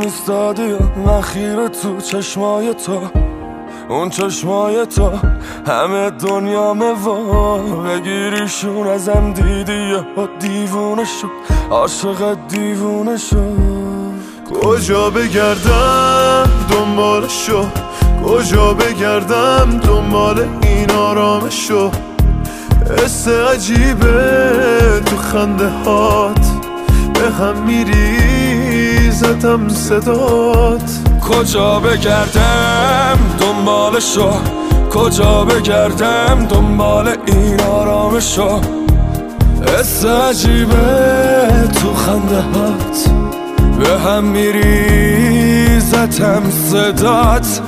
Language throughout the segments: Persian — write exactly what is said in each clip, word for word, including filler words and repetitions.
ایستادی و من خیره تو چشمای تو، اون چشمای تو همه دنیامه و بگیریشون ازم دیدی و دیوونه شد، عاشق دیوونه شد. کجا بگردم دنبالشو، کجا بگردم دنبال این آرامشو، حس عجیبه تو خنده هات به هم میریزتم صدات. کجا بگردم دنبالشو، کجا بگردم دنبال این آرامشو، حس عجیبه تو خنده هات به هم میریزتم صدات.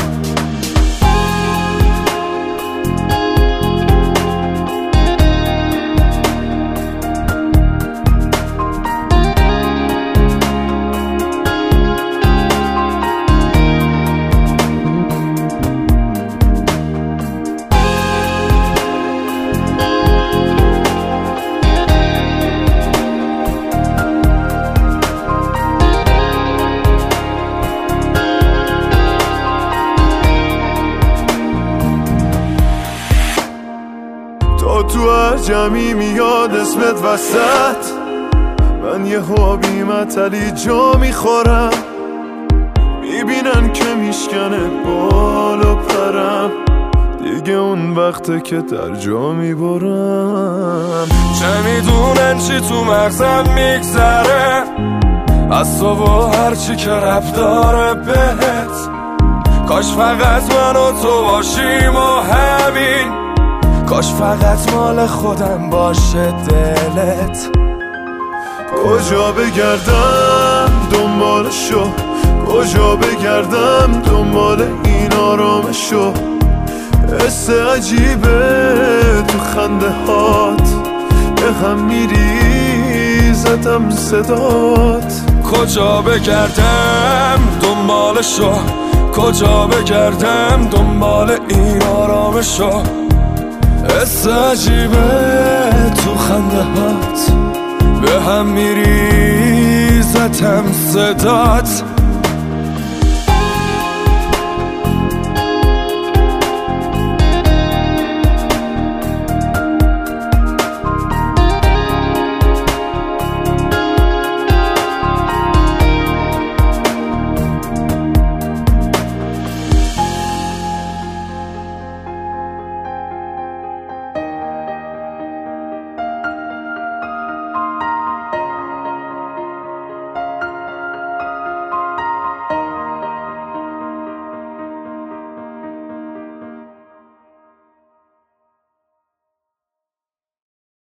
تا تو هر جمعی میاد اسمت وسط، من یه حابی متلی جا میخورم، میبینن که میشکنه بال و پرم، دیگه اون وقته که در جا میبرم. چه میدونن چی تو مغزم میگذره از تو و هرچی که رب داره بهت، کاش فقط من و تو باشیم و همین، کاش فقط مال خودم باشه دلت. کجا بگردم دنبالشو، کجا بگردم دنبال این آرامشو، حس عجیبه تو خنده هات به هم میریزتم صدات. کجا بگردم دنبالشو، کجا بگردم دنبال این آرامشو، حس عجیبه تو خنده هات به هم میریزتم صدات.